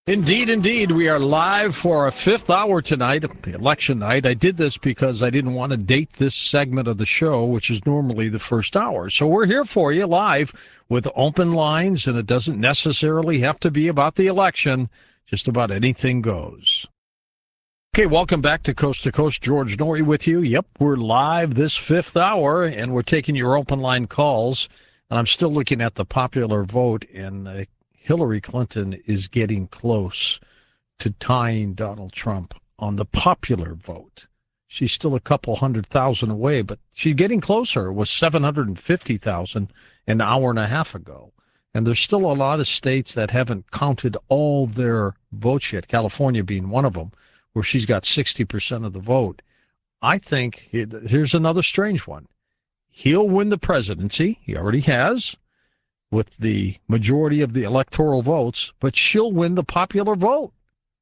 Indeed, indeed. We are live for our fifth hour tonight, the election night. I did this because I didn't want to date this segment of the show, which is normally the first hour. So we're here for you live with open lines, and it doesn't necessarily have to be about the election. Just about anything goes. Okay, welcome back to Coast. George Noory with you. Yep, we're live this fifth hour, and we're taking your open line calls. And I'm still looking at the popular vote, and Hillary Clinton is getting close to tying Donald Trump on the popular vote. She's still a couple 100,000 away, but she's getting closer. It was 750,000 an hour and a half ago. And there's still a lot of states that haven't counted all their votes yet, California being one of them, where she's got 60% of the vote. I think here's another strange one. He'll win the presidency. He already has, with the majority of the electoral votes, but she'll win the popular vote,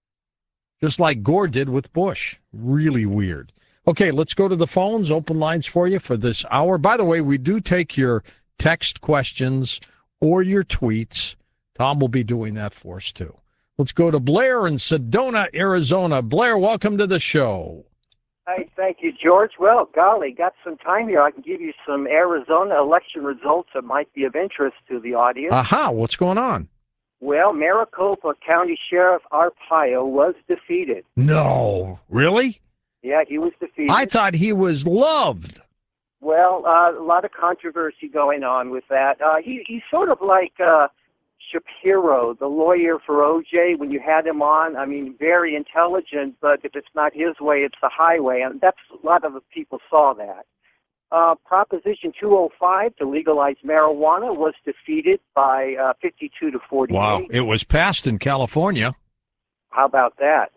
just like Gore did with Bush. Really weird. Okay, let's go to the phones, open lines for you for this hour. By the way, we do take your text questions or your tweets. Tom will be doing that for us, too. Let's go to Blair in Sedona, Arizona. Blair, welcome to the show. Hi, thank you, George. Well, golly, got some time here. I can give you some Arizona election results that might be of interest to the audience. Aha, what's going on? Well, Maricopa County Sheriff Arpaio was defeated. No, really? Yeah, he was defeated. I thought he was loved. Well, a lot of controversy going on with that. He's sort of like Shapiro, the lawyer for O.J., when you had him on. I mean, very intelligent, but if it's not his way, it's the highway. And that's a lot of the people saw that. Proposition 205 to legalize marijuana was defeated by 52 to 48. Wow, it was passed in California. How about that?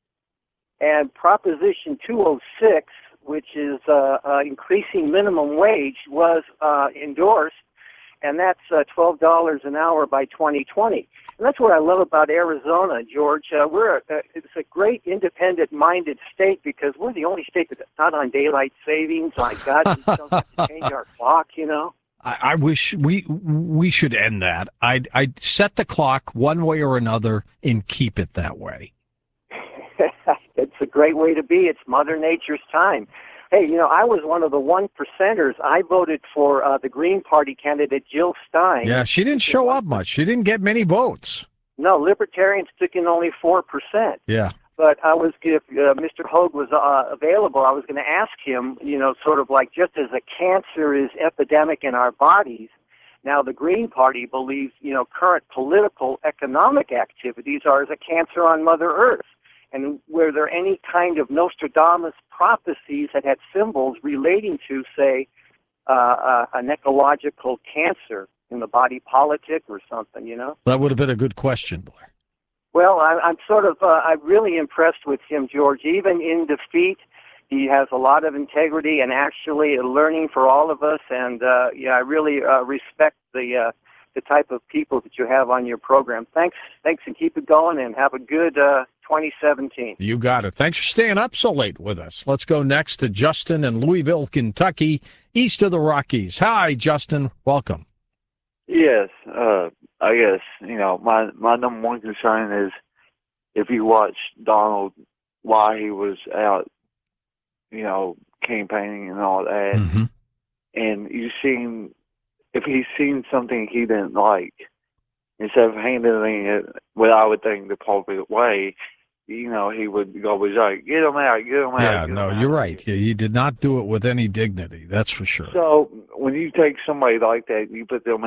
And Proposition 206, which is increasing minimum wage, was endorsed, and that's $12 an hour by 2020. And that's what I love about Arizona, George. It's a great independent-minded state because we're the only state that's not on daylight savings. My God, we don't have to change our clock, you know. I wish we should end that. I'd set the clock one way or another and keep it that way. It's a great way to be. It's Mother Nature's time. Hey, you know, I was one of the 1%ers. I voted for the Green Party candidate, Jill Stein. Yeah, she didn't show up much. She didn't get many votes. No, Libertarians took in only 4%. Yeah. But if Mr. Hogue was available, I was going to ask him, you know, sort of like just as a cancer is epidemic in our bodies, now the Green Party believes, you know, current political, economic activities are as a cancer on Mother Earth. And were there any kind of Nostradamus prophecies that had symbols relating to, say, an ecological cancer in the body politic or something, you know? That would have been a good question, Blair. Well, I'm really impressed with him, George. Even in defeat, he has a lot of integrity and actually a learning for all of us. And, I really respect the type of people that you have on your program. Thanks, and keep it going, and have a good 2017. You got it. Thanks for staying up so late with us. Let's go next to Justin in Louisville, Kentucky, east of the Rockies. Hi, Justin. Welcome. Yes. I guess, you know, my number one concern is if you watch Donald while he was out, you know, campaigning and all that, mm-hmm. and if he's seen something he didn't like, instead of handling it what I would think the appropriate way, you know, he would always like, get him out. Yeah, no, you're right. He did not do it with any dignity, that's for sure. So when you take somebody like that, you put them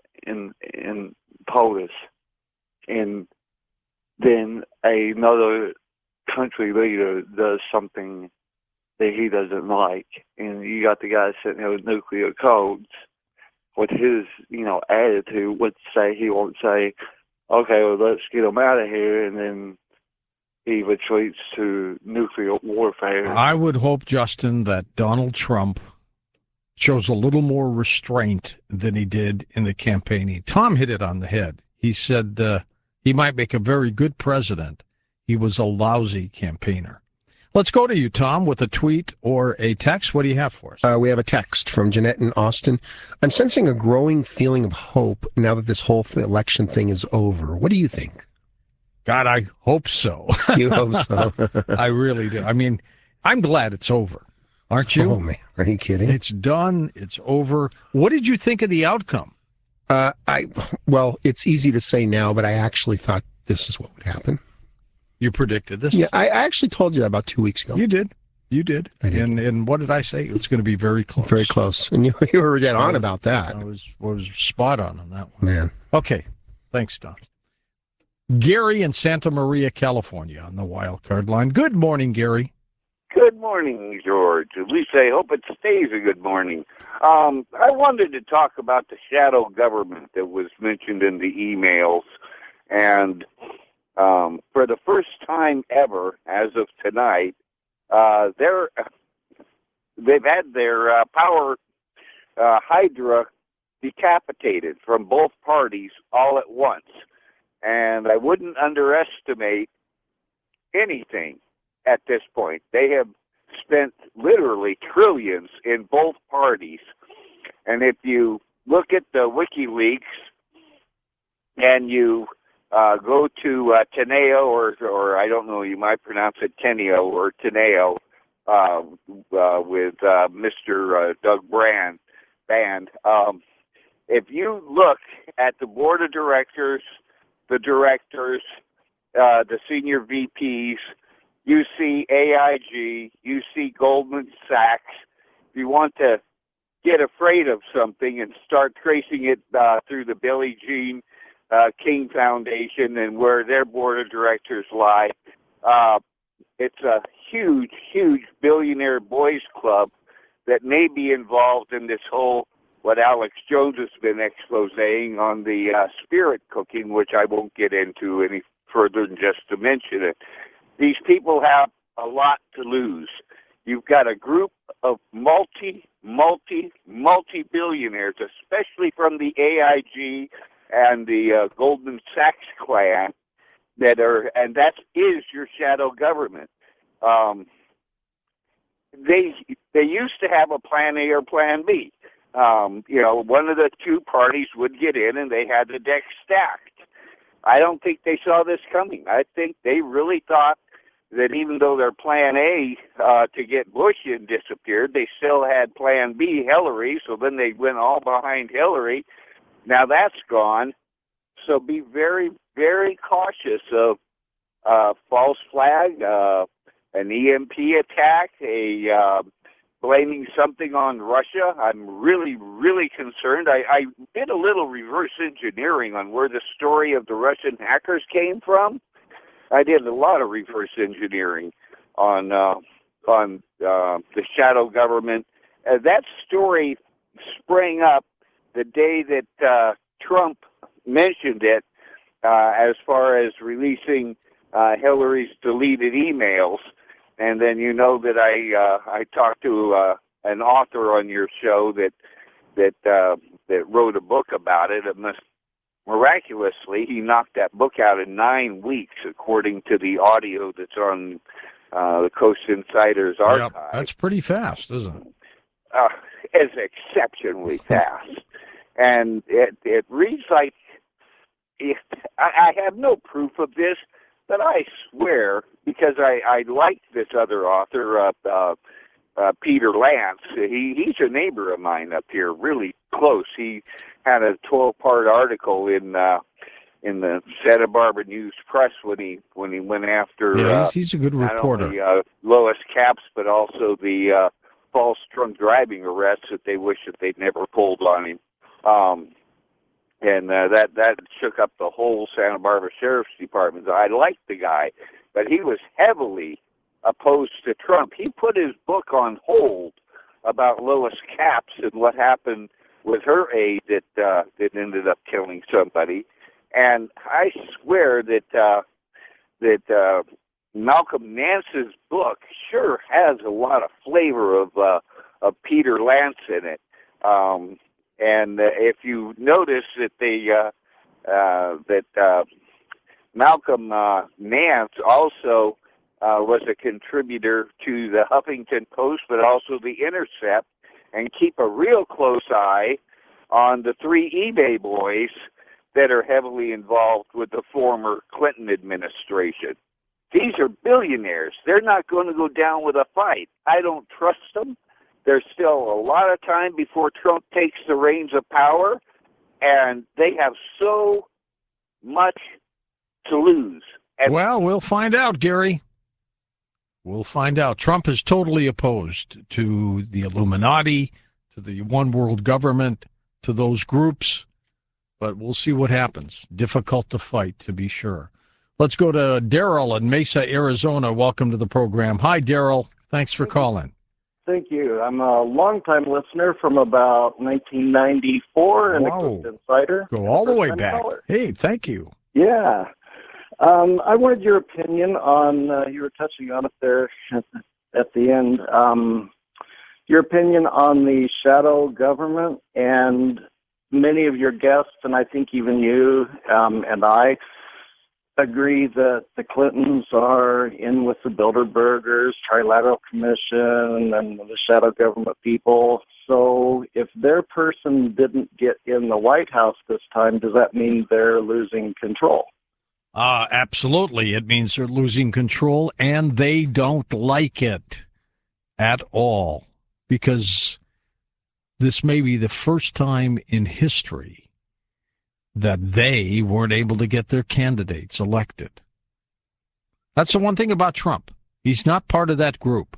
in POTUS, and then another country leader does something that he doesn't like, and you got the guy sitting there with nuclear codes, with his, you know, attitude, he won't say, okay, well, let's get him out of here, and then he retreats to nuclear warfare. I would hope, Justin, that Donald Trump shows a little more restraint than he did in the campaigning. Tom hit it on the head. He said he might make a very good president. He was a lousy campaigner. Let's go to you, Tom, with a tweet or a text. What do you have for us? We have a text from Jeanette in Austin. I'm sensing a growing feeling of hope now that this whole election thing is over. What do you think? God, I hope so. You hope so. I really do. I mean, I'm glad it's over. Aren't you? Oh, man. Are you kidding? It's done. It's over. What did you think of the outcome? Well, it's easy to say now, but I actually thought this is what would happen. You predicted this? Yeah, I actually told you that about 2 weeks ago. You did. You did. I did. And what did I say? It's going to be very close. Very close. And you were dead on about that. I was spot on that one. Man. Okay. Thanks, Don. Gary in Santa Maria, California on the wild card line. Good morning, Gary. Good morning, George. At least I hope it stays a good morning. I wanted to talk about the shadow government that was mentioned in the emails. And for the first time ever, as of tonight, they've had their power hydra decapitated from both parties all at once. And I wouldn't underestimate anything at this point. They have spent literally trillions in both parties. And if you look at the WikiLeaks and you go to Teneo, or I don't know, you might pronounce it Teneo or Teneo, with Mr. Doug Band. If you look at the board of directors, the directors, the senior VPs, you see AIG, you see Goldman Sachs. If you want to get afraid of something and start tracing it through the Billie Jean King Foundation and where their board of directors lie, it's a huge, huge billionaire boys club that may be involved in this whole, what Alex Jones has been exposing on the spirit cooking, which I won't get into any further than just to mention it. These people have a lot to lose. You've got a group of multi-billionaires, especially from the AIG and the Goldman Sachs clan, and that is your shadow government. They used to have a plan A or plan B. One of the two parties would get in and they had the deck stacked. I don't think they saw this coming. I think they really thought that even though their plan A to get Bush in disappeared, they still had plan B, Hillary, so then they went all behind Hillary. Now that's gone. So be very, very cautious of false flag, an EMP attack, blaming something on Russia. I'm really, really concerned. I did a little reverse engineering on where the story of the Russian hackers came from. I did a lot of reverse engineering on the shadow government. That story sprang up the day that Trump mentioned it, as far as releasing Hillary's deleted emails. And then you know that I talked to an author on your show that wrote a book about it. Miraculously, he knocked that book out in 9 weeks, according to the audio that's on the Coast Insider's archive. Yep, that's pretty fast, isn't it? It's exceptionally fast. And it reads like, I have no proof of this, but I swear, because I liked this other author, Peter Lance. He's a neighbor of mine up here, really close. He had a 12-part article in the Santa Barbara News Press when he went after. Yeah, he's a good reporter. Not only Lois Capps, but also the false drunk driving arrests that they wish that they'd never pulled on him. And that shook up the whole Santa Barbara Sheriff's Department. I liked the guy, but he was heavily opposed to Trump. He put his book on hold about Lois Capps and what happened with her aide that ended up killing somebody. And I swear that Malcolm Nance's book sure has a lot of flavor of Peter Lance in it. And if you notice that Malcolm Nance also was a contributor to the Huffington Post, but also the Intercept, and keep a real close eye on the three eBay boys that are heavily involved with the former Clinton administration. These are billionaires. They're not going to go down with a fight. I don't trust them. There's still a lot of time before Trump takes the reins of power, and they have so much to lose. And well, we'll find out, Gary. We'll find out. Trump is totally opposed to the Illuminati, to the one world government, to those groups, but we'll see what happens. Difficult to fight, to be sure. Let's go to Daryl in Mesa, Arizona. Welcome to the program. Hi, Daryl. Thanks for calling. Thank you. I'm a longtime listener from about 1994 and a Cliff Insider. Go all the way First-time back. caller. Hey, thank you. Yeah. I wanted your opinion on, you were touching on it there at the end, your opinion on the shadow government, and many of your guests, and I think even you and I, agree that the Clintons are in with the Bilderbergers, Trilateral Commission, and the shadow government people. So if their person didn't get in the White House this time, does that mean they're losing control? Absolutely. It means they're losing control, and they don't like it at all, because this may be the first time in history that they weren't able to get their candidates elected. That's the one thing about Trump. He's not part of that group.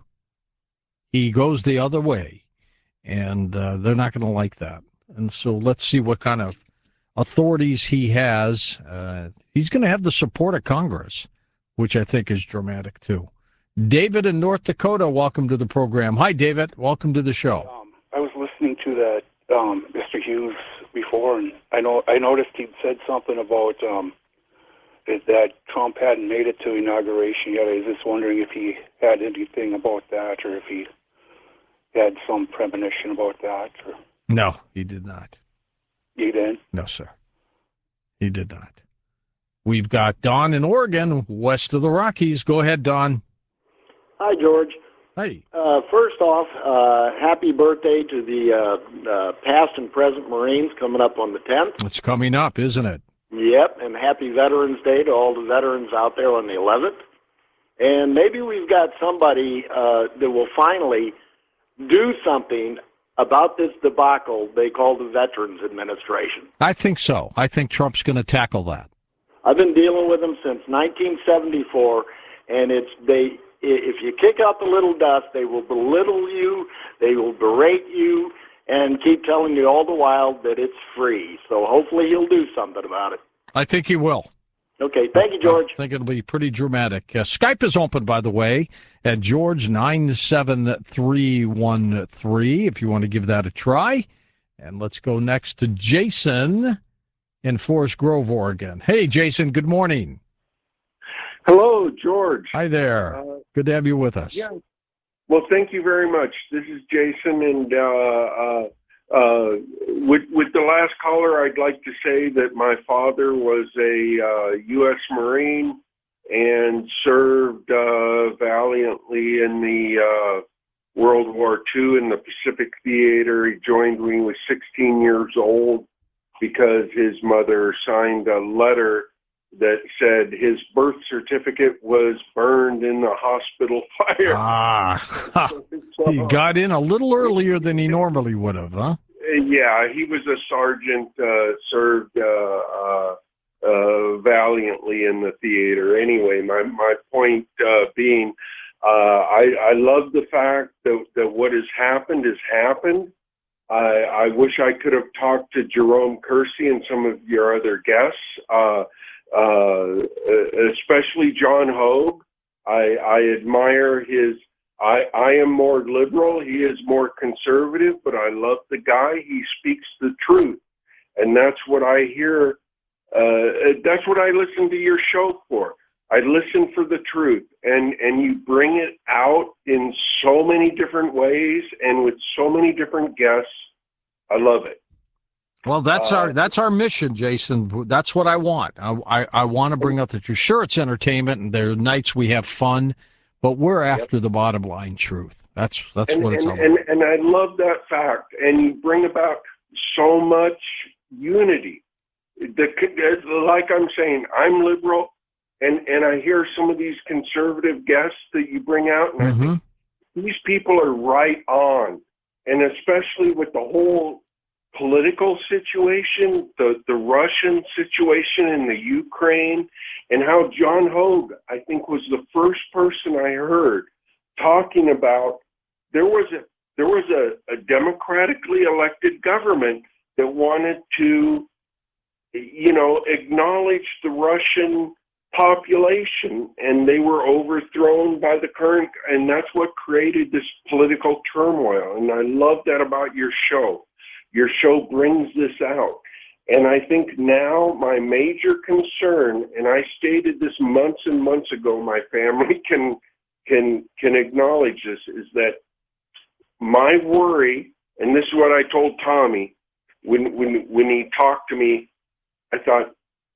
He goes the other way, and they're not going to like that. And so let's see what kind of authorities he has. He's going to have the support of Congress, which I think is dramatic, too. David in North Dakota, welcome to the program. Hi, David. Welcome to the show. I was listening to that Mr. Hughes before, and I noticed he'd said something about that Trump hadn't made it to inauguration yet. I was just wondering if he had anything about that, or if he had some premonition about that. Or... No, he did not. He didn't? No, sir. He did not. We've got Don in Oregon, west of the Rockies. Go ahead, Don. Hi, George. Hey. First off, happy birthday to the past and present Marines coming up on the 10th. It's coming up, isn't it? Yep, and happy Veterans Day to all the veterans out there on the 11th. And maybe we've got somebody that will finally do something about this debacle they call the Veterans Administration. I think so. I think Trump's going to tackle that. I've been dealing with them since 1974, and if you kick out the little dust, they will belittle you, they will berate you, and keep telling you all the while that it's free. So hopefully he'll do something about it. I think he will. Okay, thank you, George. I think it'll be pretty dramatic. Skype is open, by the way, at George97313, if you want to give that a try. And let's go next to Jason in Forest Grove, Oregon. Hey, Jason, good morning. Hello, George. Hi there. Good to have you with us. Yeah. Well, thank you very much. This is Jason, and with the last caller, I'd like to say that my father was a U.S. Marine and served valiantly in the World War II in the Pacific Theater. He joined when he was 16 years old because his mother signed a letter that said his birth certificate was burned in the hospital fire. He got in a little earlier than he normally would have, huh? Yeah, he was a sergeant, served valiantly in the theater. Anyway, my point being, I love the fact that what has happened has happened. I wish I could have talked to Jerome Kersey and some of your other guests, especially John Hogue. I admire his. I am more liberal. He is more conservative, but I love the guy. He speaks the truth, and that's what I hear. That's what I listen to your show for. I listen for the truth, and you bring it out in so many different ways and with so many different guests. I love it. Well, that's our mission, Jason. That's what I want. I want to bring up the truth. Sure, it's entertainment, and there are nights we have fun, but we're after the bottom line truth. That's what it's all about. And I love that fact. And you bring about so much unity. Like I'm saying, I'm liberal, and I hear some of these conservative guests that you bring out, and I think these people are right on, and especially with the whole political situation, the Russian situation in the Ukraine, and how John Hogue, I think, was the first person I heard talking about there was a democratically elected government that wanted to, acknowledge the Russian population, and they were overthrown by the current, and that's what created this political turmoil. And I love that about your show. Your show brings this out. And I think now my major concern, and I stated this months and months ago, my family can acknowledge this, is that my worry, and this is what I told Tommy when he talked to me, I thought,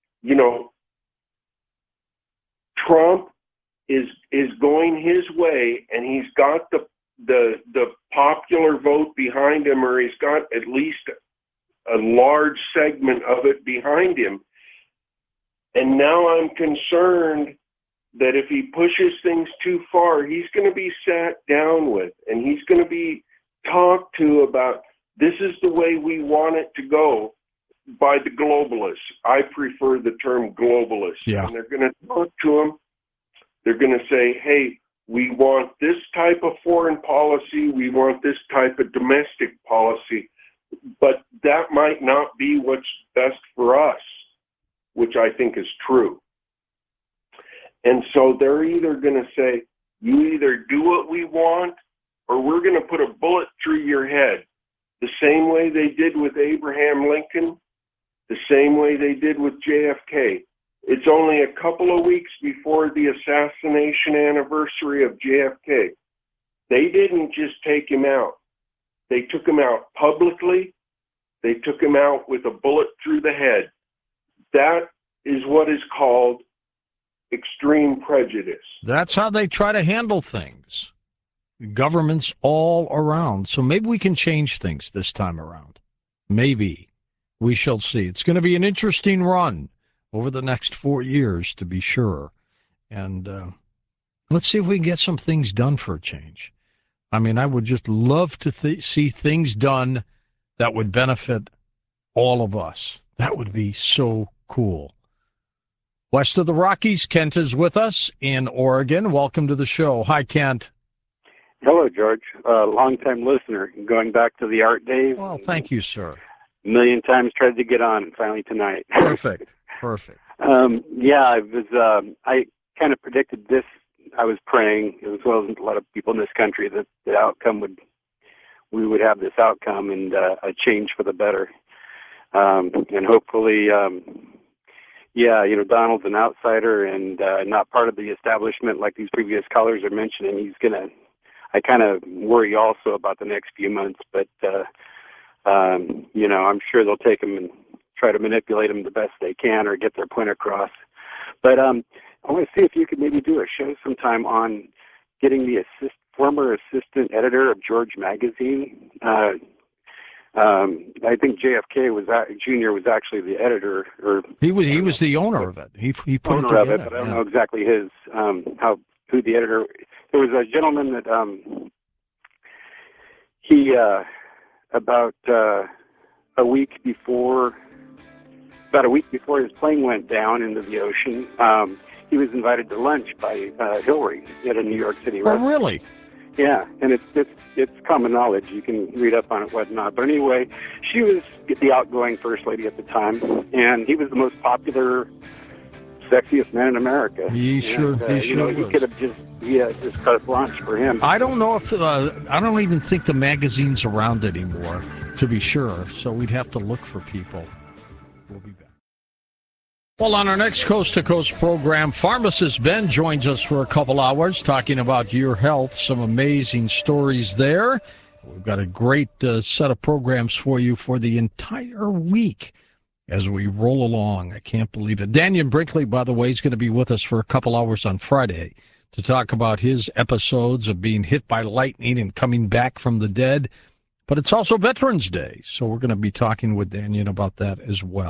Trump is going his way, and he's got the popular vote behind him, or he's got at least a large segment of it behind him. And now I'm concerned that if he pushes things too far, he's going to be sat down with, and he's going to be talked to about, this is the way we want it to go by the globalists. I prefer the term globalist. Yeah. And they're going to talk to him. They're going to say, hey, we want this type of foreign policy. We want this type of domestic policy. But that might not be what's best for us, which I think is true. And so they're either going to say, you either do what we want, or we're going to put a bullet through your head, the same way they did with Abraham Lincoln, the same way they did with JFK. It's only a couple of weeks before the assassination anniversary of JFK. They didn't just take him out. They took him out publicly. They took him out with a bullet through the head. That is what is called extreme prejudice. That's how they try to handle things. Governments all around. So maybe we can change things this time around. Maybe. We shall see. It's going to be an interesting run over the next 4 years, to be sure. And let's see if we can get some things done for a change. I mean, I would just love to see things done that would benefit all of us. That would be so cool. West of the Rockies, Kent is with us in Oregon. Welcome to the show. Hi, Kent. Hello, George. Long-time listener, going back to the art days. Well, thank you, sir. A million times tried to get on, and finally tonight. Perfect. I kind of predicted this. I was praying, as well as a lot of people in this country, that the outcome we would have this outcome and a change for the better. And hopefully, Donald's an outsider and not part of the establishment like these previous callers are mentioning. I kind of worry also about the next few months, but I'm sure they'll take him and try to manipulate him the best they can or get their point across. But I want to see if you could maybe do a show sometime on getting the former assistant editor of George Magazine. I think JFK Jr. was actually the editor, or he was the owner of it. He put owner it of together. it, but I don't know exactly who the editor. There was a gentleman that about a week before his plane went down into the ocean, he was invited to lunch by Hillary at a New York City restaurant. Oh, really? Yeah, and it's common knowledge. You can read up on it, whatnot. But anyway, she was the outgoing first lady at the time, and he was the most popular, sexiest man in America. He sure was. He could have just carte blanche for him. I don't know if I don't even think the magazine's around anymore, to be sure. So we'd have to look for people. We'll be back. Well, on our next Coast to Coast program, pharmacist Ben joins us for a couple hours talking about your health. Some amazing stories there. We've got a great set of programs for you for the entire week as we roll along. I can't believe it. Daniel Brinkley, by the way, is going to be with us for a couple hours on Friday to talk about his episodes of being hit by lightning and coming back from the dead. But it's also Veterans Day, so we're going to be talking with Daniel about that as well.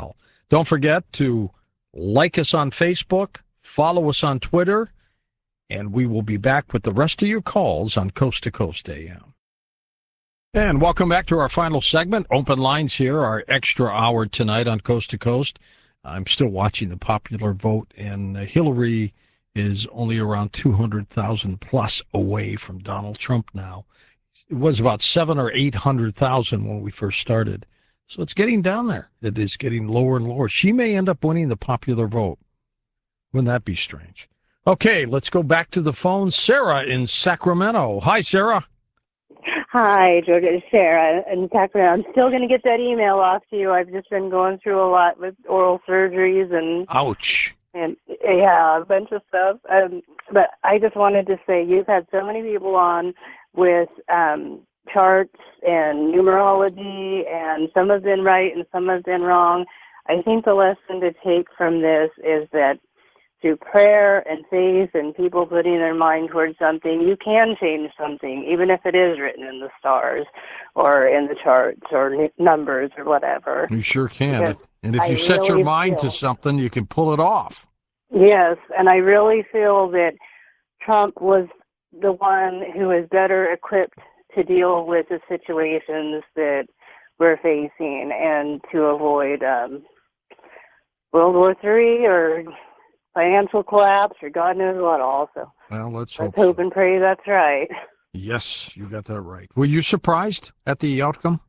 Don't forget to like us on Facebook, follow us on Twitter, and we will be back with the rest of your calls on Coast to Coast AM. And welcome back to our final segment. Open lines here, our extra hour tonight on Coast to Coast. I'm still watching the popular vote, and Hillary is only around 200,000 plus away from Donald Trump now. It was about 700,000 or 800,000 when we first started. So it's getting down there. It is getting lower and lower. She may end up winning the popular vote. Wouldn't that be strange? Okay, let's go back to the phone. Sarah in Sacramento. Hi, Sarah. Hi, Georgia. It's Sarah in Sacramento. I'm still going to get that email off to you. I've just been going through a lot with oral surgeries and ouch, and yeah, a bunch of stuff. But I just wanted to say you've had so many people on with charts and numerology, and some have been right and some have been wrong. I think the lesson to take from this is that through prayer and faith and people putting their mind towards something, you can change something, even if it is written in the stars or in the charts or numbers or whatever. You sure can. Because and if you set your mind to something, you can pull it off. Yes, and I really feel that Trump was the one who is better equipped to deal with the situations that we're facing and to avoid World War III or financial collapse or God knows what also. Well, let's hope and pray that's right. Yes, you got that right. Were you surprised at the outcome?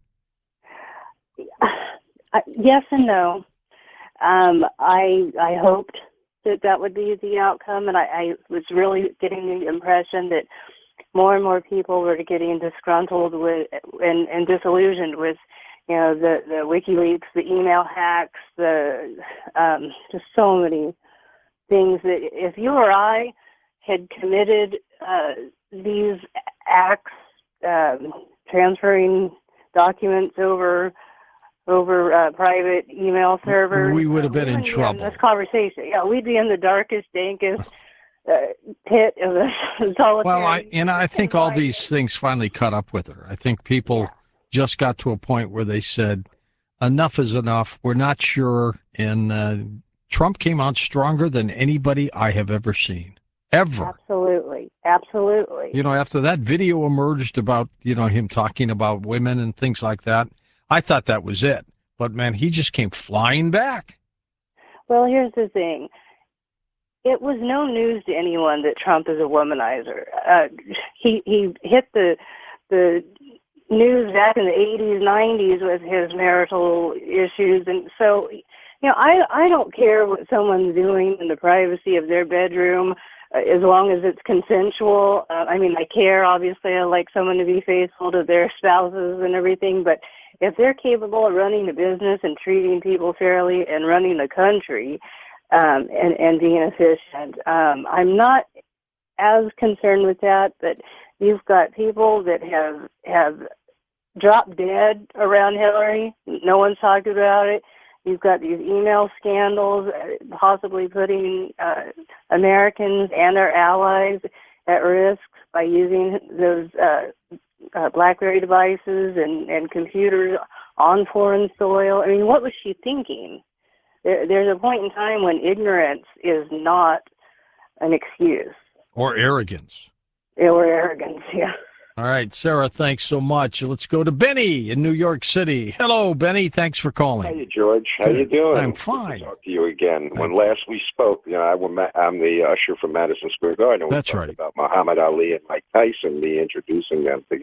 Yes and no. I hoped that would be the outcome, and I was really getting the impression that more and more people were getting disgruntled with and disillusioned with, the WikiLeaks, the email hacks, the just so many things that if you or I had committed these acts, transferring documents over private email servers, we would have been in trouble. This conversation, we'd be in the darkest, dankest pit of the solitary. Well, I think all these things finally caught up with her. I think people just got to a point where they said, enough is enough. We're not sure. And Trump came out stronger than anybody I have ever seen. Ever. Absolutely. After that video emerged about, him talking about women and things like that, I thought that was it. But, man, he just came flying back. Well, here's the thing. It was no news to anyone that Trump is a womanizer. He hit the news back in the 80s, 90s with his marital issues. And so, I don't care what someone's doing in the privacy of their bedroom as long as it's consensual. I care, obviously. I like someone to be faithful to their spouses and everything. But if they're capable of running a business and treating people fairly and running the country and being efficient, I'm not as concerned with that. But you've got people that have dropped dead around Hillary. No one's talked about it. You've got these email scandals, possibly putting Americans and their allies at risk by using those BlackBerry devices and computers on foreign soil. What was she thinking? There's a point in time when ignorance is not an excuse. Or arrogance. Yeah. All right, Sarah, thanks so much. Let's go to Benny in New York City. Hello, Benny. Thanks for calling. Hey, George. How you doing? I'm fine. Good to talk to you again. When last we spoke, I'm the usher from Madison Square Garden. That's right. About Muhammad Ali and Mike Tyson, me introducing them to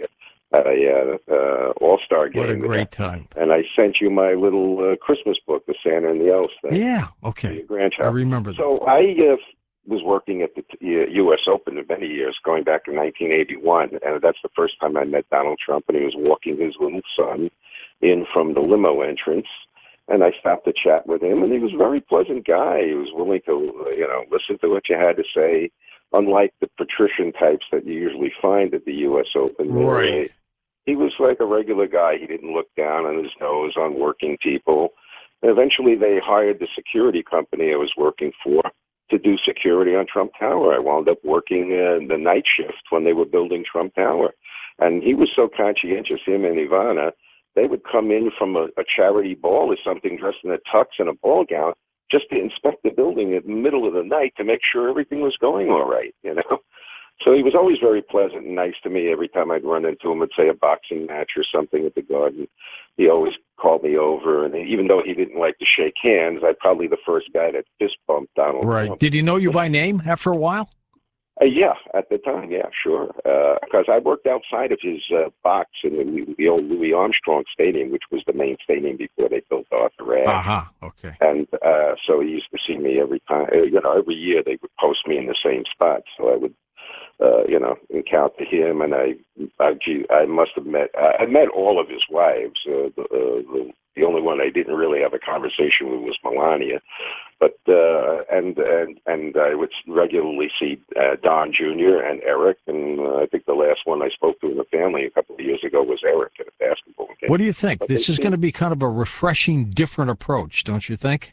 a All-Star game. What a great time. And I sent you my little Christmas book, The Santa and the Elves thing. Yeah, okay. Your grandchild. I remember that. So I was working at the U.S. Open for many years, going back to 1981, and that's the first time I met Donald Trump, and he was walking his little son in from the limo entrance, and I stopped to chat with him, and he was a very pleasant guy. He was willing to, listen to what you had to say, unlike the patrician types that you usually find at the U.S. Open. Right. He was like a regular guy. He didn't look down on his nose on working people. And eventually they hired the security company I was working for to do security on Trump Tower. I wound up working the night shift when they were building Trump Tower. And he was so conscientious, him and Ivana, they would come in from a charity ball or something dressed in a tux and a ball gown just to inspect the building in the middle of the night to make sure everything was going all right, you know. So he was always very pleasant and nice to me. Every time I'd run into him at, say, a boxing match or something at the Garden, he always called me over. And even though he didn't like to shake hands, I'd probably the first guy that fist bumped Donald Trump. Did he know you by name after a while? Yeah, at the time, yeah, sure. Because I worked outside of his box in the old Louis Armstrong Stadium, which was the main stadium before they built Arthur Ashe. Okay. And so he used to see me every time. Every year they would post me in the same spot, so I would, encounter him. And I must have met. I met all of his wives. The only one I didn't really have a conversation with was Melania, but and I would regularly see Don Jr. and Eric, and I think the last one I spoke to in the family a couple of years ago was Eric at a basketball game. What do you think? This is going to be kind of a refreshing, different approach, don't you think?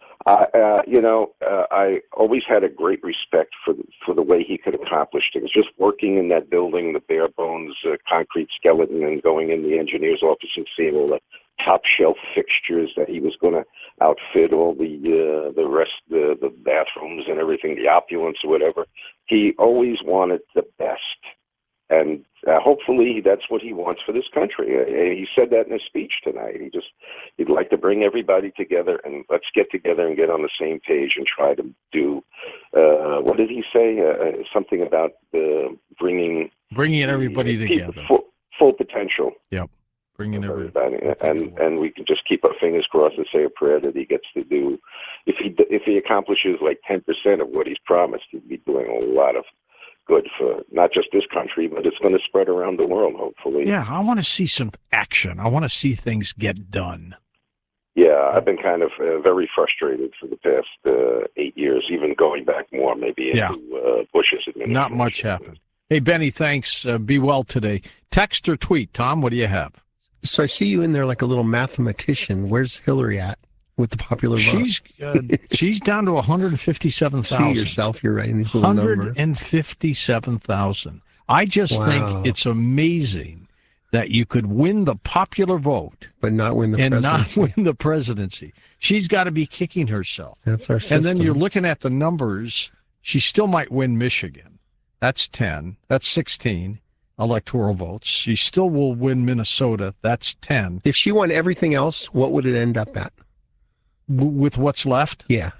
I always had a great respect for the way he could accomplish things. Just working in that building, the bare bones concrete skeleton, and going in the engineer's office and seeing all the top shelf fixtures that he was going to outfit, all the rest, the bathrooms and everything, the opulence or whatever. He always wanted the best. And hopefully that's what he wants for this country. He said that in his speech tonight. He'd like to bring everybody together, and let's get together and get on the same page and try to do, what did he say? Something about bringing everybody together. Full potential. Yep. Bringing everybody. And we can just keep our fingers crossed and say a prayer that he gets to do. If he accomplishes like 10% of what he's promised, he'd be doing a lot of good for not just this country, but it's going to spread around the world, hopefully. Yeah, I want to see some action. I want to see things get done. Yeah, I've been kind of very frustrated for the past 8 years, even going back more, maybe into Bush's administration. Not much happened. Hey, Benny, thanks. Be well today. Text or tweet, Tom, what do you have? So I see you in there like a little mathematician. Where's Hillary at with the popular vote? She's down to 157,000. See yourself, you're right in these little numbers. 157,000. I just think it's amazing that you could win the popular vote, but not win the presidency. Not win the presidency. She's got to be kicking herself. That's our system. And then you're looking at the numbers. She still might win Michigan. That's 10. That's 16 electoral votes. She still will win Minnesota. That's 10. If she won everything else, what would it end up at? With what's left? Yeah.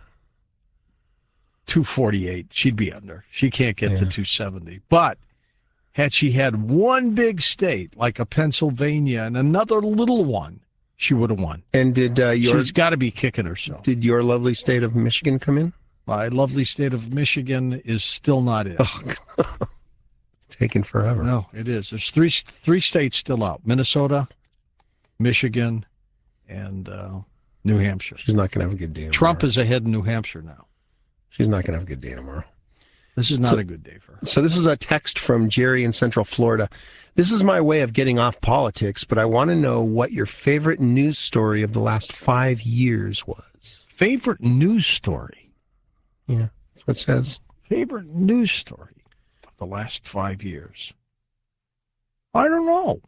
248. She'd be under. She can't get to 270. But had she had one big state, like a Pennsylvania, and another little one, she would have won. And did she's got to be kicking herself. Did your lovely state of Michigan come in? My lovely state of Michigan is still not in. Oh, taking forever. No, it is. There's three states still out: Minnesota, Michigan, and New Hampshire. She's not going to have a good day tomorrow. Trump is ahead in New Hampshire now. She's not going to have a good day tomorrow. This is not a good day for her. So this is a text from Jerry in Central Florida. This is my way of getting off politics, but I want to know what your favorite news story of the last 5 years was. Favorite news story? Yeah, that's what it says. Favorite news story of the last 5 years? I don't know.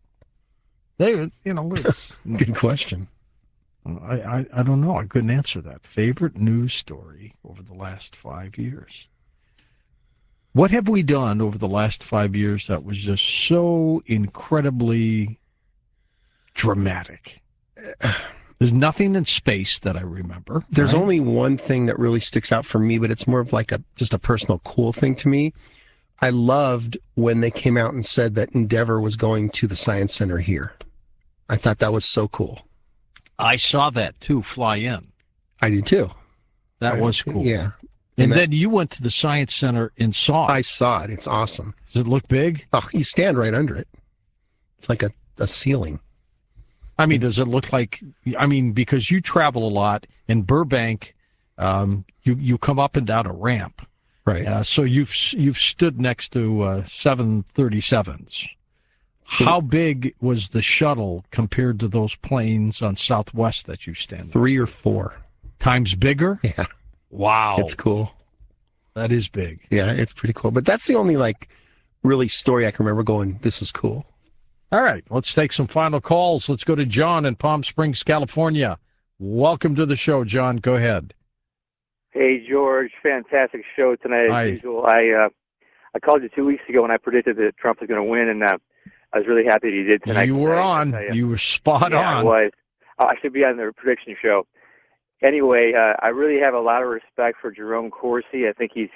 Good question. I don't know. I couldn't answer that. Favorite news story over the last 5 years. What have we done over the last 5 years that was just so incredibly dramatic? There's nothing in space that I remember. There's only one thing that really sticks out for me, but it's more of like just a personal cool thing to me. I loved when they came out and said that Endeavor was going to the Science Center here. I thought that was so cool. I saw that, too, fly in. I did, too. That was cool. Yeah. And then you went to the Science Center and saw it. I saw it. It's awesome. Does it look big? Oh, you stand right under it. It's like a ceiling. I mean, does it look like, because you travel a lot in Burbank, you come up and down a ramp. Right. So you've stood next to 737s. How big was the shuttle compared to those planes on Southwest that you stand on? 3 or 4 times bigger? Yeah. Wow. It's cool. That is big. Yeah, it's pretty cool. But that's the only really story I can remember going, this is cool. All right, let's take some final calls. Let's go to John in Palm Springs, California. Welcome to the show, John. Go ahead. Hey, George. Fantastic show tonight, Hi. as usual. I called you 2 weeks ago when I predicted that Trump was going to win, and I was really happy that he did tonight. You were on. You were spot yeah, on. I was. Oh, I should be on the prediction show. Anyway, I really have a lot of respect for Jerome Corsi. I think he's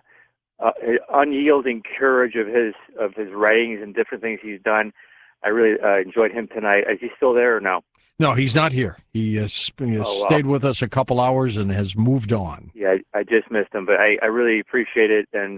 unyielding courage of his writings and different things he's done. I really enjoyed him tonight. Is he still there or no? No, he's not here. He has stayed with us a couple hours and has moved on. Yeah, I just missed him, but I really appreciate it. And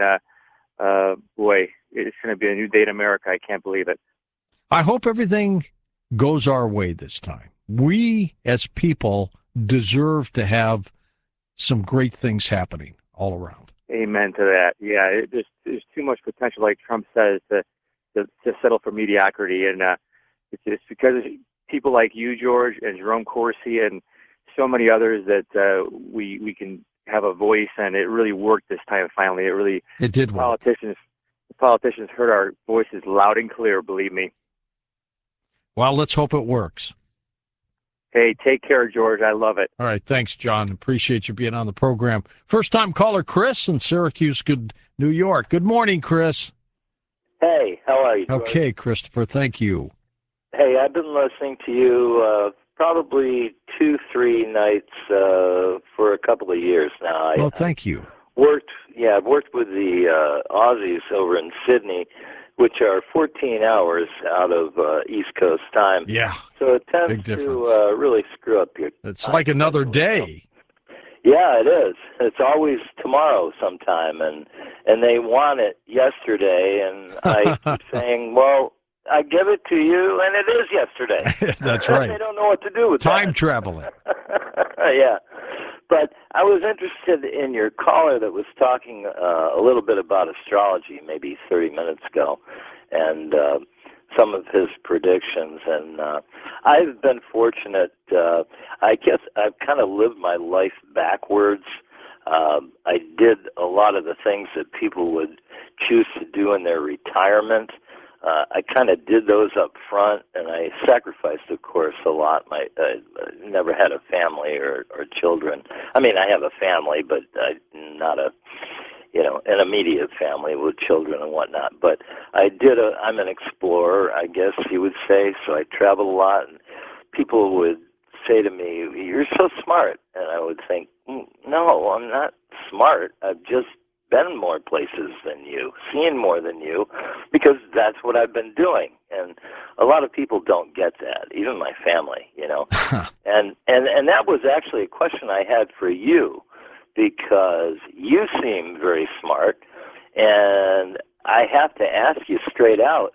boy, it's going to be a new day in America. I can't believe it. I hope everything goes our way this time. We, as people, deserve to have some great things happening all around. Amen to that. Yeah, there's too much potential, like Trump says, to settle for mediocrity, and it's because of people like you, George, and Jerome Corsi, and so many others that we can have a voice, and it really worked this time. Finally, it did work. The politicians heard our voices loud and clear. Believe me. Well, let's hope it works. Hey, take care, George. I love it. All right. Thanks, John. Appreciate you being on the program. First-time caller Chris in Syracuse, New York. Good morning, Chris. Hey, how are you, George? Okay, Christopher. Thank you. Hey, I've been listening to you probably 2-3 nights for a couple of years now. Well, thank you. I've worked with the Aussies over in Sydney, which are 14 hours out of East Coast time. Yeah. So it tends to really screw up your It's time. Like another day. Yeah, it is. It's always tomorrow sometime, and they want it yesterday, and I keep saying, well, I give it to you, and it is yesterday. That's right. They don't know what to do with time that. traveling. Yeah. But I was interested in your caller that was talking a little bit about astrology maybe 30 minutes ago, and some of his predictions. And I've been fortunate. I guess I've kind of lived my life backwards. I did a lot of the things that people would choose to do in their retirement. I kind of did those up front, and I sacrificed, of course, a lot. I never had a family or children. I mean, I have a family, but not an immediate family with children and whatnot. But I'm an explorer, I guess you would say, so I travel a lot, and people would say to me, "You're so smart," and I would think, "No, I'm not smart. I've just been more places than you, seen more than you, because that's what I've been doing." And a lot of people don't get that, even my family, and that was actually a question I had for you, because you seem very smart, and I have to ask you straight out,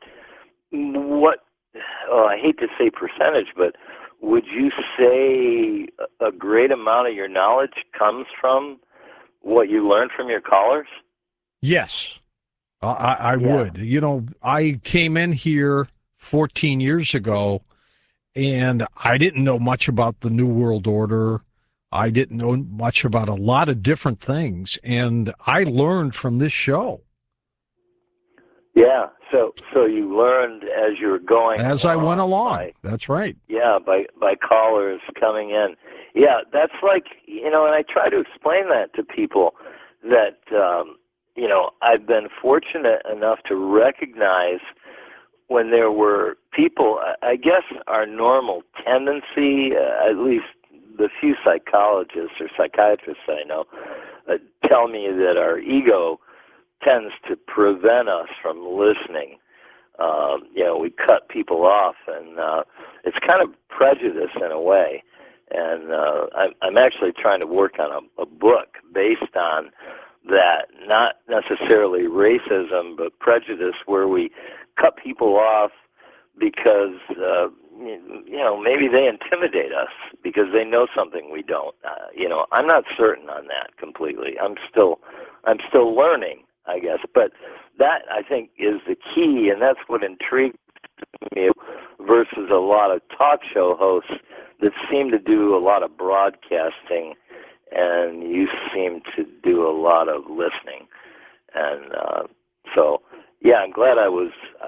I hate to say percentage, but would you say a great amount of your knowledge comes from what you learned from your callers? Yes, I would. I came in here 14 years ago, and I didn't know much about the New World Order. I didn't know much about a lot of different things, and I learned from this show. Yeah, so you learned as you were going as I went along. That's right. Yeah, by callers coming in. Yeah, that's like, and I try to explain that to people that, I've been fortunate enough to recognize when there were people, I guess our normal tendency, at least the few psychologists or psychiatrists I know, tell me that our ego tends to prevent us from listening. We cut people off, and it's kind of prejudice in a way. And I'm actually trying to work on a book based on that, not necessarily racism, but prejudice, where we cut people off because, maybe they intimidate us because they know something we don't. I'm not certain on that completely. I'm still learning, I guess. But that, I think, is the key, and that's what intrigues me versus a lot of talk show hosts that seem to do a lot of broadcasting, and you seem to do a lot of listening. And so, yeah, I'm glad I was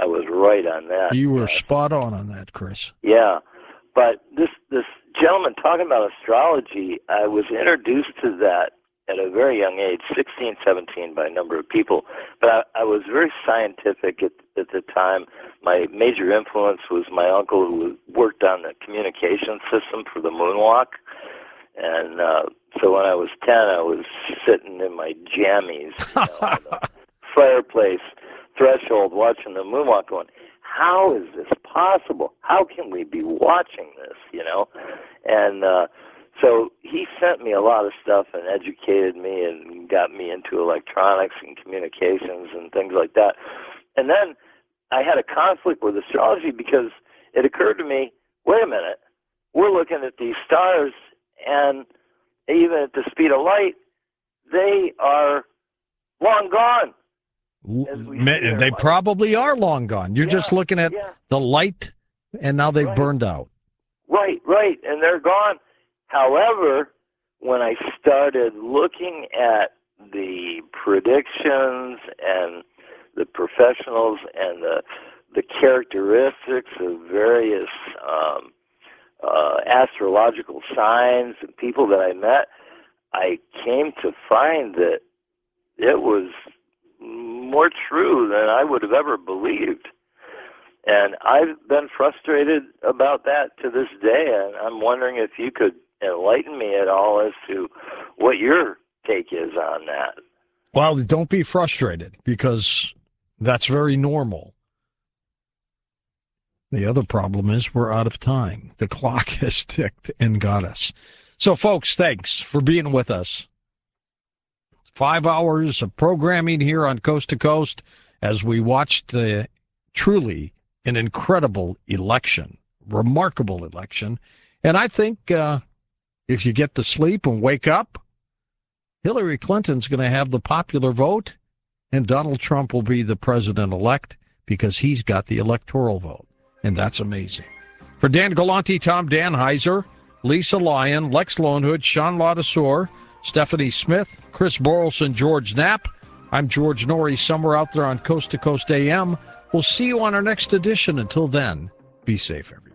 I was right on that. You were spot on that, Chris. Yeah, but this gentleman talking about astrology, I was introduced to that at a very young age, 16, 17, by a number of people. But I was very scientific at the time. My major influence was my uncle, who worked on the communication system for the moonwalk. And so when I was 10, I was sitting in my jammies on the fireplace threshold watching the moonwalk going, how is this possible? How can we be watching this, And so he sent me a lot of stuff and educated me and got me into electronics and communications and things like that. And then I had a conflict with astrology because it occurred to me, wait a minute, we're looking at these stars, and even at the speed of light, they are long gone. They probably are long gone. You're just looking at the light, and now they've burned out. Right, and they're gone. However, when I started looking at the predictions and the professionals and the characteristics of various astrological signs and people that I met, I came to find that it was more true than I would have ever believed. And I've been frustrated about that to this day, and I'm wondering if you could enlighten me at all as to what your take is on that. Well, don't be frustrated, because that's very normal. The other problem is we're out of time. The clock has ticked and got us. So, folks, thanks for being with us. 5 hours of programming here on Coast to Coast as we watched truly an incredible election, remarkable election. And I think if you get to sleep and wake up, Hillary Clinton's going to have the popular vote, and Donald Trump will be the president-elect because he's got the electoral vote. And that's amazing. For Dan Galante, Tom Danheiser, Lisa Lyon, Lex Lonehood, Sean Ladouceur, Stephanie Smith, Chris Borelson, George Knapp, I'm George Norrie, somewhere out there on Coast to Coast AM. We'll see you on our next edition. Until then, be safe, everyone.